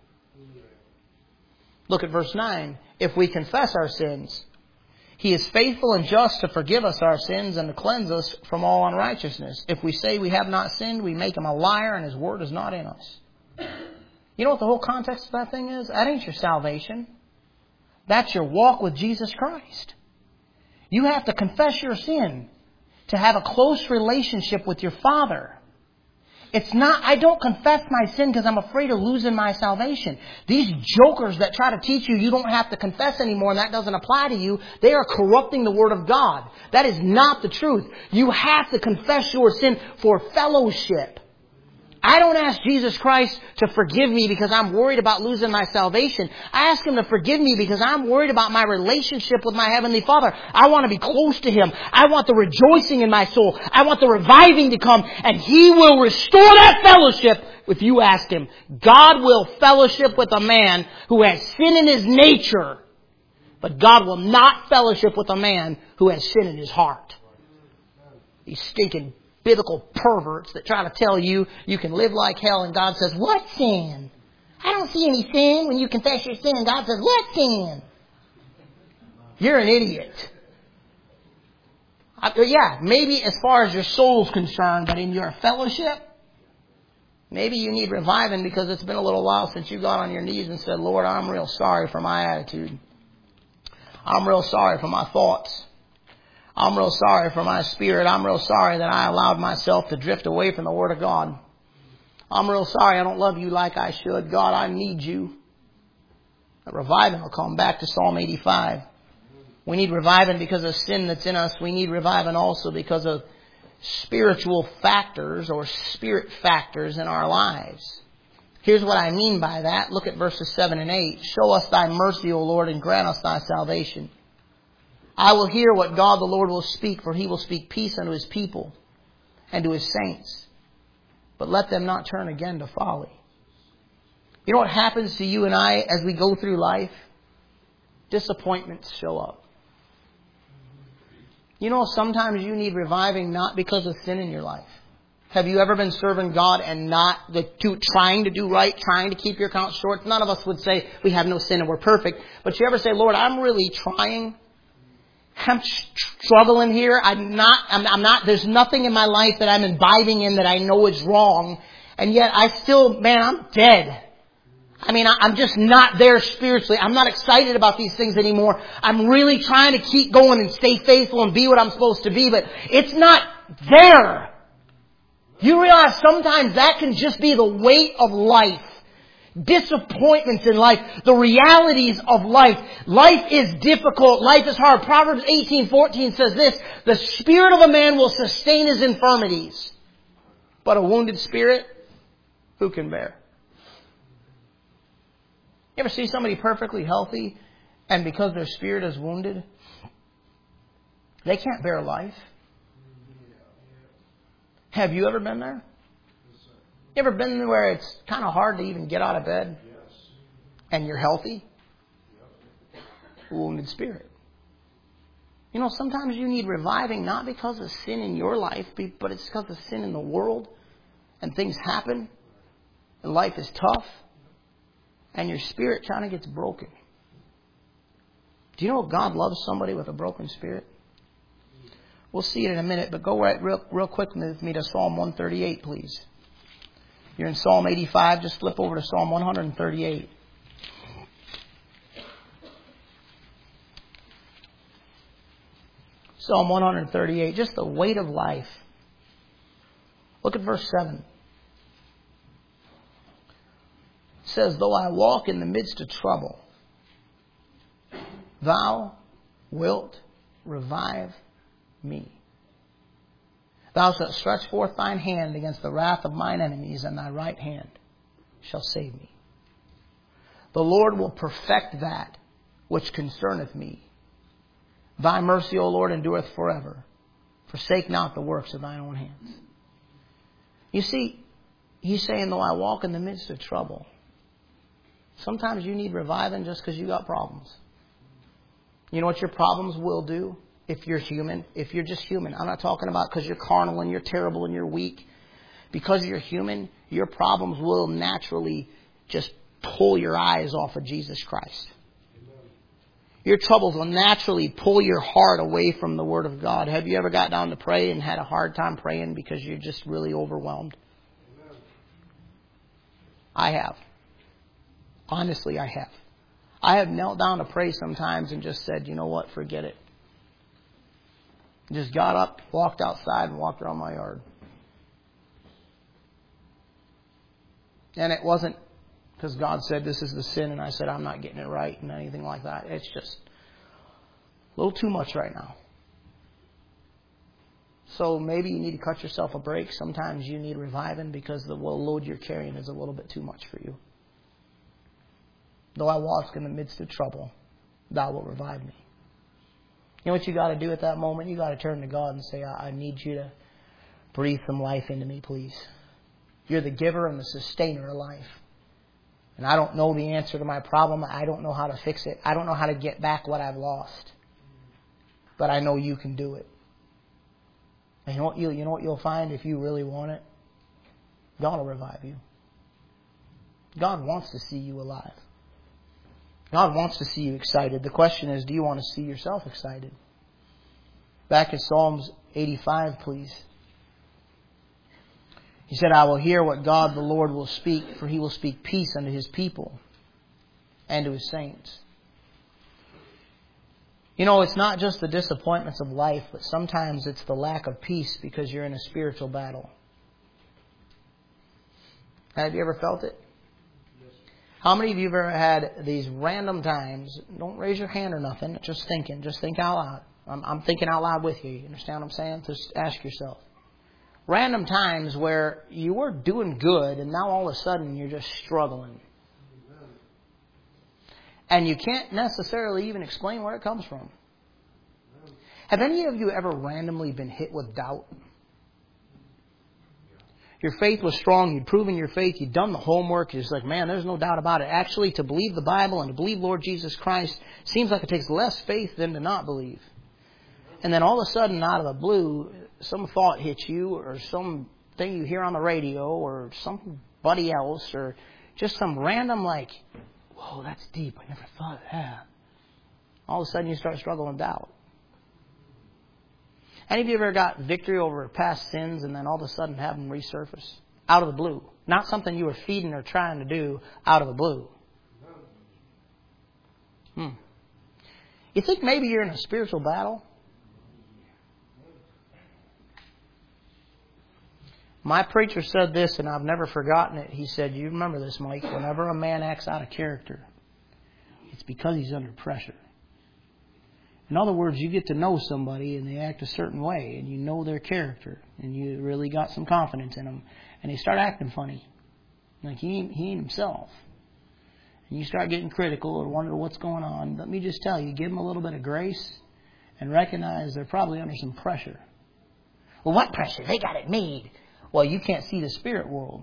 Look at verse 9. If we confess our sins, he is faithful and just to forgive us our sins and to cleanse us from all unrighteousness. If we say we have not sinned, we make him a liar, and his word is not in us. You know what the whole context of that thing is? That ain't your salvation. That's your walk with Jesus Christ. You have to confess your sin to have a close relationship with your Father. It's not, I don't confess my sin because I'm afraid of losing my salvation. These jokers that try to teach you don't have to confess anymore and that doesn't apply to you, they are corrupting the Word of God. That is not the truth. You have to confess your sin for fellowship. I don't ask Jesus Christ to forgive me because I'm worried about losing my salvation. I ask him to forgive me because I'm worried about my relationship with my Heavenly Father. I want to be close to him. I want the rejoicing in my soul. I want the reviving to come, and he will restore that fellowship if you ask him. God will fellowship with a man who has sin in his nature, but God will not fellowship with a man who has sin in his heart. These stinking biblical perverts that try to tell you you can live like hell, and God says, what sin? I don't see any sin when you confess your sin, and God says, what sin? You're an idiot. Yeah, maybe as far as your soul's concerned, but in your fellowship, maybe you need reviving because it's been a little while since you got on your knees and said, Lord, I'm real sorry for my attitude. I'm real sorry for my thoughts. I'm real sorry for my spirit. I'm real sorry that I allowed myself to drift away from the Word of God. I'm real sorry I don't love you like I should. God, I need you. Reviving, I'll come back to Psalm 85. We need reviving because of sin that's in us. We need reviving also because of spiritual factors or spirit factors in our lives. Here's what I mean by that. Look at verses 7 and 8. Show us thy mercy, O Lord, and grant us thy salvation. I will hear what God the Lord will speak, for he will speak peace unto his people and to his saints. But let them not turn again to folly. You know what happens to you and I as we go through life? Disappointments show up. You know, sometimes you need reviving not because of sin in your life. Have you ever been serving God and not trying to do right, trying to keep your account short? None of us would say we have no sin and we're perfect. But you ever say, Lord, I'm really trying. I'm struggling here. I'm not, there's nothing in my life that I'm imbibing in that I know is wrong. And yet I'm dead. I'm just not there spiritually. I'm not excited about these things anymore. I'm really trying to keep going and stay faithful and be what I'm supposed to be, but it's not there. You realize sometimes that can just be the weight of life. Disappointments in life. The realities of life. Life is difficult. Life is hard. Proverbs 18:14 says this, the spirit of a man will sustain his infirmities, but a wounded spirit, who can bear? You ever see somebody perfectly healthy and because their spirit is wounded, they can't bear life? Have you ever been there? You ever been there where it's kind of hard to even get out of bed? And you're healthy? Wounded spirit. You know, sometimes you need reviving not because of sin in your life, but it's because of sin in the world. And things happen. And life is tough. And your spirit kind of gets broken. Do you know God loves somebody with a broken spirit? We'll see it in a minute, but go right real quick with me to Psalm 138, please. You're in Psalm 85, just flip over to Psalm 138. Psalm 138, just the weight of life. Look at verse 7. It says, though I walk in the midst of trouble, thou wilt revive me. Thou shalt stretch forth thine hand against the wrath of mine enemies, and thy right hand shall save me. The Lord will perfect that which concerneth me. Thy mercy, O Lord, endureth forever. Forsake not the works of thine own hands. You see, he's saying, though I walk in the midst of trouble, sometimes you need reviving just because you got problems. You know what your problems will do? If you're human, if you're just human. I'm not talking about because you're carnal and you're terrible and you're weak. Because you're human, your problems will naturally just pull your eyes off of Jesus Christ. Your troubles will naturally pull your heart away from the Word of God. Have you ever got down to pray and had a hard time praying because you're just really overwhelmed? I have. Honestly, I have. I have knelt down to pray sometimes and just said, you know what, forget it. Just got up, walked outside, and walked around my yard. And it wasn't because God said this is the sin and I said I'm not getting it right and anything like that. It's just a little too much right now. So maybe you need to cut yourself a break. Sometimes you need reviving because the load you're carrying is a little bit too much for you. Though I walk in the midst of trouble, thou wilt revive me. You know what you got to do at that moment? You got to turn to God and say, I need you to breathe some life into me, please. You're the giver and the sustainer of life. And I don't know the answer to my problem. I don't know how to fix it. I don't know how to get back what I've lost. But I know you can do it. And you know what you'll find if you really want it? God will revive you. God wants to see you alive. God wants to see you excited. The question is, do you want to see yourself excited? Back in Psalms 85, please. He said, I will hear what God the Lord will speak, for he will speak peace unto his people and to his saints. You know, it's not just the disappointments of life, but sometimes it's the lack of peace because you're in a spiritual battle. Have you ever felt it? How many of you have ever had these random times? Don't raise your hand or nothing. Just thinking. Just think out loud. I'm thinking out loud with you. You understand what I'm saying? Just ask yourself. Random times where you were doing good and now all of a sudden you're just struggling. And you can't necessarily even explain where it comes from. Have any of you ever randomly been hit with doubt? Your faith was strong. You'd proven your faith. You'd done the homework. You're just like, man, there's no doubt about it. Actually, to believe the Bible and to believe Lord Jesus Christ seems like it takes less faith than to not believe. And then all of a sudden, out of the blue, some thought hits you or something you hear on the radio or somebody else or just some random like, whoa, that's deep. I never thought of that. All of a sudden, you start struggling with doubt. Any of you ever got victory over past sins and then all of a sudden have them resurface? Out of the blue. Not something you were feeding or trying to do out of the blue. You think maybe you're in a spiritual battle? My preacher said this, and I've never forgotten it. He said, you remember this, Mike, whenever a man acts out of character, it's because he's under pressure. In other words, you get to know somebody and they act a certain way, and you know their character, and you really got some confidence in them, and they start acting funny, like he ain't himself. And you start getting critical or wonder what's going on. Let me just tell you, give them a little bit of grace and recognize they're probably under some pressure. Well, what pressure? They got it made. Well, you can't see the spirit world.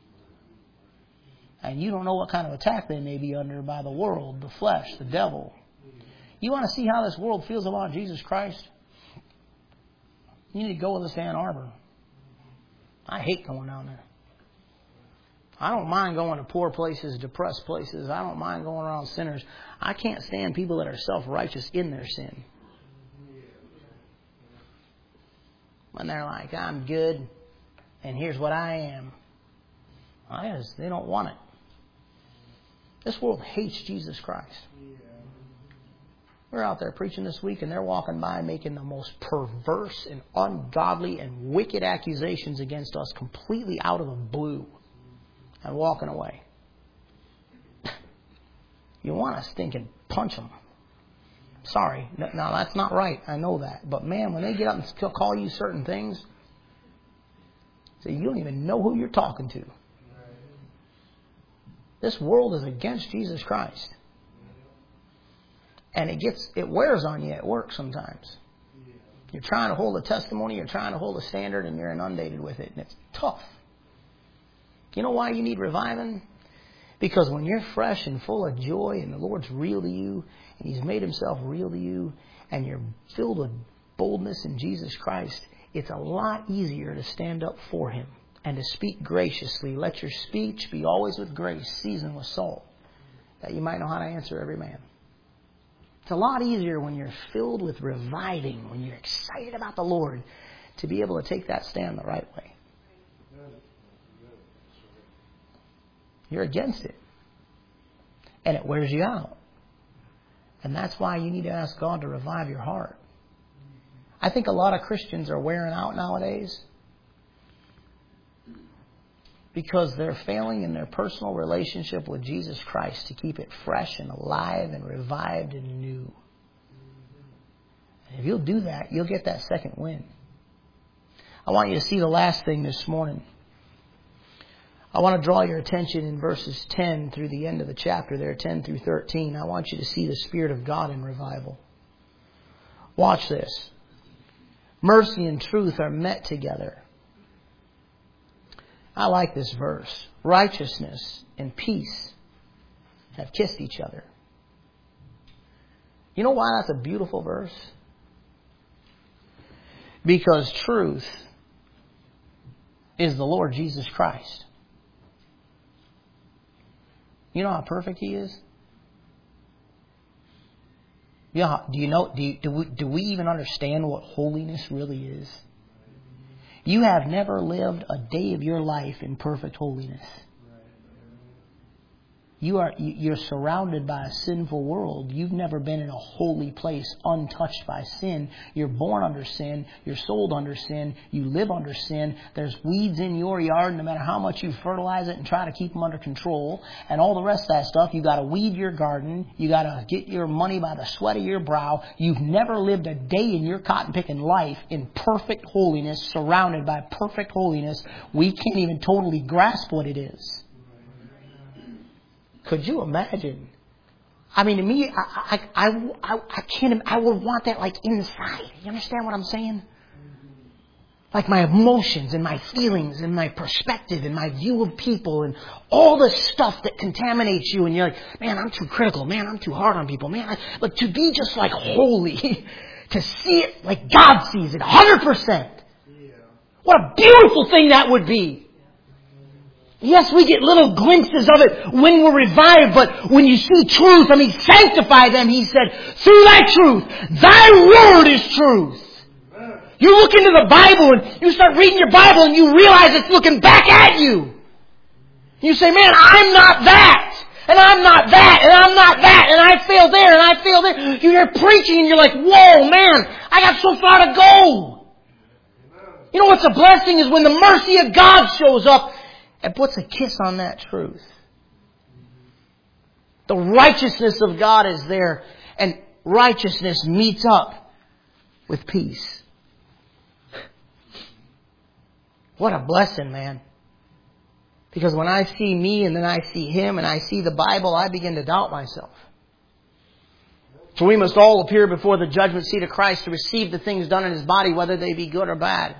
And you don't know what kind of attack they may be under by the world, the flesh, the devil. You want to see how this world feels about Jesus Christ? You need to go with us to Ann Arbor. I hate going down there. I don't mind going to poor places, depressed places. I don't mind going around sinners. I can't stand people that are self-righteous in their sin. When they're like, I'm good, and here's what I am. They don't want it. This world hates Jesus Christ. We're out there preaching this week, and they're walking by making the most perverse and ungodly and wicked accusations against us completely out of the blue and walking away. You want to stink and punch them. Sorry. No, that's not right. I know that. But man, when they get up and call you certain things, so you don't even know who you're talking to. This world is against Jesus Christ. And it wears on you at work sometimes. You're trying to hold a testimony, you're trying to hold a standard, and you're inundated with it. And it's tough. You know why you need reviving? Because when you're fresh and full of joy and the Lord's real to you, and He's made Himself real to you, and you're filled with boldness in Jesus Christ, it's a lot easier to stand up for Him and to speak graciously. Let your speech be always with grace, seasoned with salt, that you might know how to answer every man. It's a lot easier when you're filled with reviving, when you're excited about the Lord, to be able to take that stand the right way. You're against it. And it wears you out. And that's why you need to ask God to revive your heart. I think a lot of Christians are wearing out nowadays because they're failing in their personal relationship with Jesus Christ to keep it fresh and alive and revived and new. And if you'll do that, you'll get that second wind. I want you to see the last thing this morning. I want to draw your attention in verses 10 through the end of the chapter there, 10 through 13. I want you to see the Spirit of God in revival. Watch this. Mercy and truth are met together. I like this verse. Righteousness and peace have kissed each other. You know why that's a beautiful verse? Because truth is the Lord Jesus Christ. You know how perfect He is? Yeah. Do we even understand what holiness really is? You have never lived a day of your life in perfect holiness. You're surrounded by a sinful world. You've never been in a holy place untouched by sin. You're born under sin. You're sold under sin. You live under sin. There's weeds in your yard no matter how much you fertilize it and try to keep them under control. And all the rest of that stuff. You've got to weed your garden. You've got to get your money by the sweat of your brow. You've never lived a day in your cotton picking life in perfect holiness, surrounded by perfect holiness. We can't even totally grasp what it is. Could you imagine? I mean, to me, I can't. I would want that like inside. You understand what I'm saying? Like my emotions and my feelings and my perspective and my view of people and all the stuff that contaminates you. And you're like, man, I'm too critical. Man, I'm too hard on people. Man, but to be just like holy, to see it like God sees it, 100%. What a beautiful thing that would be. Yes, we get little glimpses of it when we're revived, but when you see truth, I mean, sanctify them, He said, through thy truth. Thy word is truth. You look into the Bible and you start reading your Bible and you realize it's looking back at you. You say, man, I'm not that. And I'm not that. And I'm not that. And I failed there. And I failed there. You're preaching and you're like, whoa, man, I got so far to go. You know what's a blessing is when the mercy of God shows up and puts a kiss on that truth. The righteousness of God is there. And righteousness meets up with peace. What a blessing, man. Because when I see me and then I see Him and I see the Bible, I begin to doubt myself. For we must all appear before the judgment seat of Christ to receive the things done in His body, whether they be good or bad.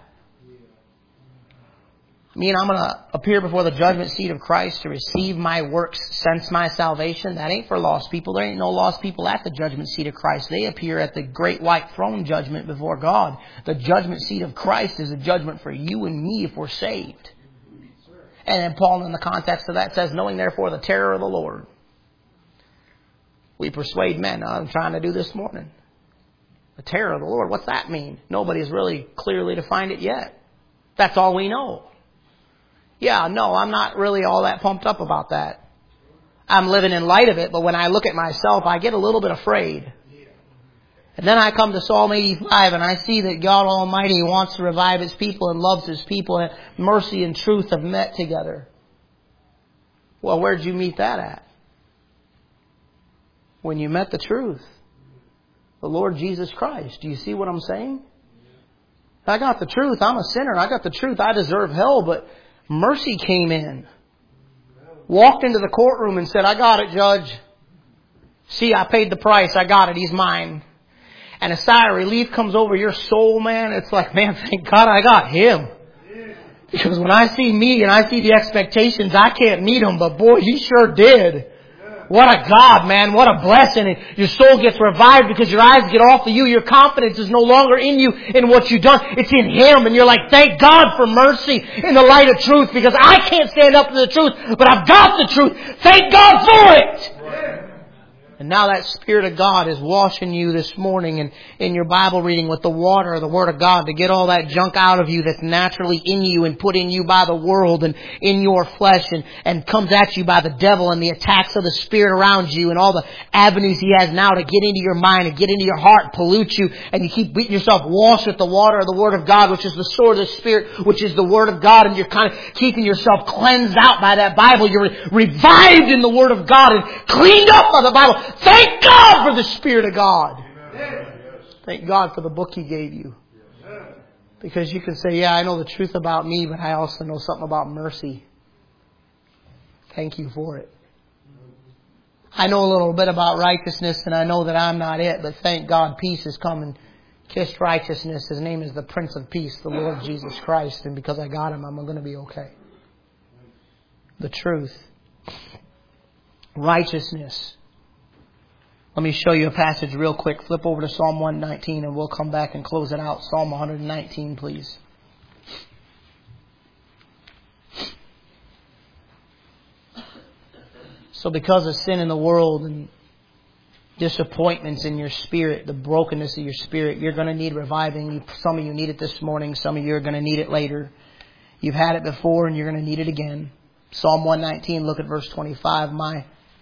Me and I'm going to appear before the judgment seat of Christ to receive my works since my salvation. That ain't for lost people. There ain't no lost people at the judgment seat of Christ. They appear at the great white throne judgment before God. The judgment seat of Christ is a judgment for you and me if we're saved. And then Paul, in the context of that, says, knowing therefore the terror of the Lord, we persuade men. I'm trying to do this morning. The terror of the Lord. What's that mean? Nobody's really clearly defined it yet. That's all we know. Yeah, no, I'm not really all that pumped up about that. I'm living in light of it, but when I look at myself, I get a little bit afraid. And then I come to Psalm 85 and I see that God Almighty wants to revive His people and loves His people, and mercy and truth have met together. Well, where did you meet that at? When you met the truth. The Lord Jesus Christ. Do you see what I'm saying? I got the truth. I'm a sinner. I got the truth. I deserve hell, but mercy came in. Walked into the courtroom and said, I got it, Judge. See, I paid the price. I got it. He's mine. And a sigh of relief comes over your soul, man. It's like, man, thank God I got Him. Because when I see me and I see the expectations, I can't meet them. But boy, He sure did. What a God, man. What a blessing. And your soul gets revived because your eyes get off of you. Your confidence is no longer in you, in what you've done. It's in Him. And you're like, thank God for mercy in the light of truth. Because I can't stand up to the truth, but I've got the truth. Thank God for it. And now that Spirit of God is washing you this morning and in your Bible reading with the water of the Word of God to get all that junk out of you that's naturally in you and put in you by the world and in your flesh and comes at you by the devil and the attacks of the Spirit around you and all the avenues he has now to get into your mind and get into your heart, pollute you, and you keep beating yourself washed with the water of the Word of God, which is the sword of the Spirit, which is the Word of God, and you're kind of keeping yourself cleansed out by that Bible. You're revived in the Word of God and cleaned up by the Bible. Thank God for the Spirit of God. Thank God for the book He gave you. Because you can say, yeah, I know the truth about me, but I also know something about mercy. Thank you for it. I know a little bit about righteousness, and I know that I'm not it, but thank God peace has come and kissed righteousness. His name is the Prince of Peace, the Lord Jesus Christ, and because I got Him, I'm going to be okay. The truth. Righteousness. Let me show you a passage real quick. Flip over to Psalm 119 and we'll come back and close it out. Psalm 119, please. So because of sin in the world and disappointments in your spirit, the brokenness of your spirit, you're going to need reviving. Some of you need it this morning. Some of you are going to need it later. You've had it before and you're going to need it again. Psalm 119, look at verse 25. My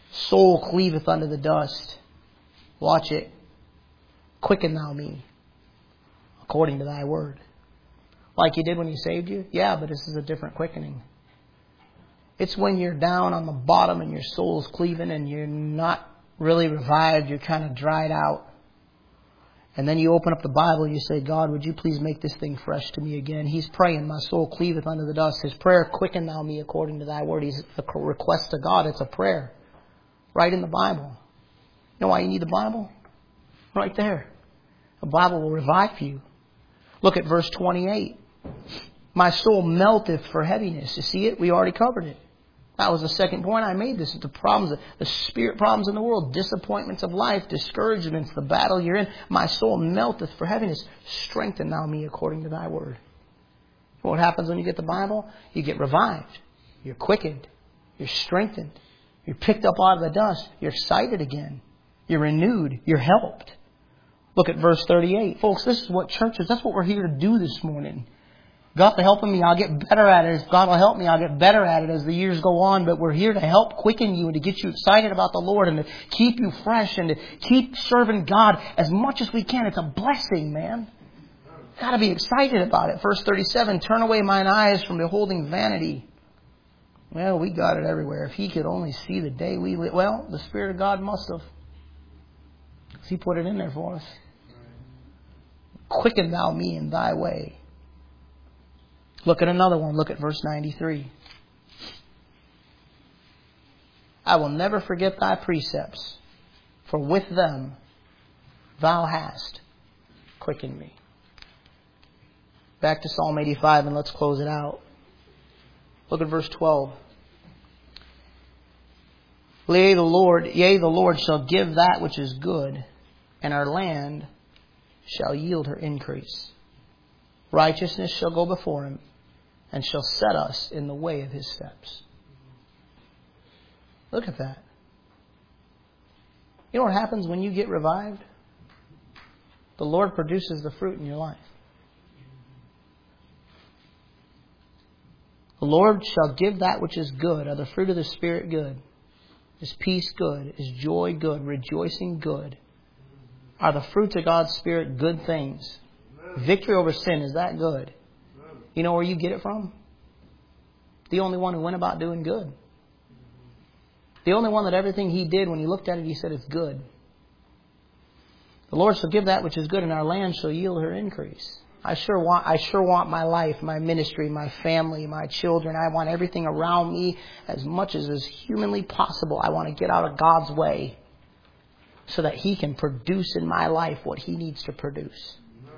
Soul cleaveth unto the dust. Watch it. Quicken thou me according to thy word. Like He did when He saved you? Yeah, but this is a different quickening. It's when you're down on the bottom and your soul's cleaving and you're not really revived. You're kind of dried out. And then you open up the Bible and you say, God, would you please make this thing fresh to me again? He's praying, my soul cleaveth unto the dust. His prayer, quicken thou me according to thy word. He's a request to God. It's a prayer. Right in the Bible. You know why you need the Bible? Right there. The Bible will revive you. Look at verse 28. My soul melteth for heaviness. You see it? We already covered it. That was the second point I made. This is the problems, the spirit problems in the world, disappointments of life, discouragements, the battle you're in. My soul melteth for heaviness. Strengthen thou me according to thy word. What happens when you get the Bible? You get revived. You're quickened. You're strengthened. You're picked up out of the dust. You're excited again. You're renewed. You're helped. Look at verse 38. Folks, this is what church is. That's what we're here to do this morning. God will help me. I'll get better at it. If God will help me, I'll get better at it as the years go on. But we're here to help quicken you and to get you excited about the Lord and to keep you fresh and to keep serving God as much as we can. It's a blessing, man. Got to be excited about it. Verse 37, turn away mine eyes from beholding vanity. Well, we got it everywhere. If He could only see the day we live. Well, the Spirit of God must have. He put it in there for us. Quicken thou me in thy way. Look at another one. Look at verse 93. I will never forget thy precepts, for with them thou hast quickened me. Back to Psalm 85 and let's close it out. Look at verse 12. Yea, the Lord shall give that which is good, and our land shall yield her increase. Righteousness shall go before Him, and shall set us in the way of His steps. Look at that. You know what happens when you get revived? The Lord produces the fruit in your life. The Lord shall give that which is good, or the fruit of the Spirit good. Is peace good? Is joy good? Rejoicing good? Are the fruits of God's Spirit good things? Victory over sin, is that good? You know where you get it from? The only one who went about doing good. The only one that everything He did, when He looked at it, He said it's good. The Lord shall give that which is good, and our land shall yield her increase. I sure want my life, my ministry, my family, my children. I want everything around me as much as is humanly possible. I want to get out of God's way so that He can produce in my life what He needs to produce.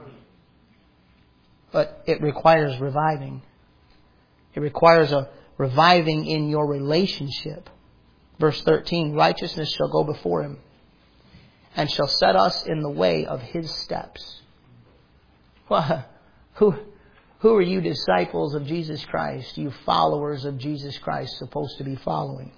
But it requires reviving. It requires a reviving in your relationship. Verse 13, righteousness shall go before Him and shall set us in the way of His steps. Well, who are you disciples of Jesus Christ, you followers of Jesus Christ supposed to be following?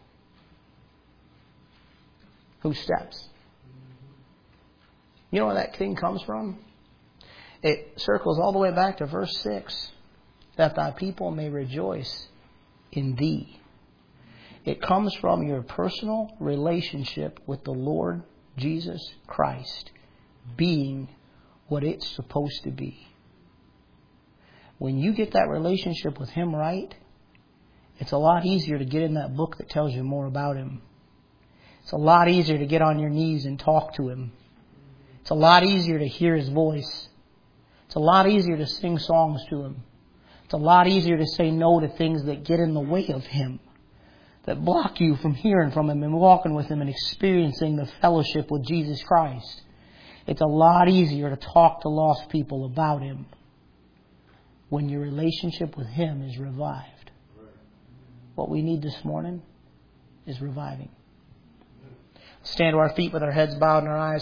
Whose steps? You know where that thing comes from? It circles all the way back to verse 6. That thy people may rejoice in thee. It comes from your personal relationship with the Lord Jesus Christ being what it's supposed to be. When you get that relationship with Him right, it's a lot easier to get in that book that tells you more about Him. It's a lot easier to get on your knees and talk to Him. It's a lot easier to hear His voice. It's a lot easier to sing songs to Him. It's a lot easier to say no to things that get in the way of Him, that block you from hearing from Him and walking with Him and experiencing the fellowship with Jesus Christ. It's a lot easier to talk to lost people about Him when your relationship with Him is revived. What we need this morning is reviving. Stand to our feet with our heads bowed and our eyes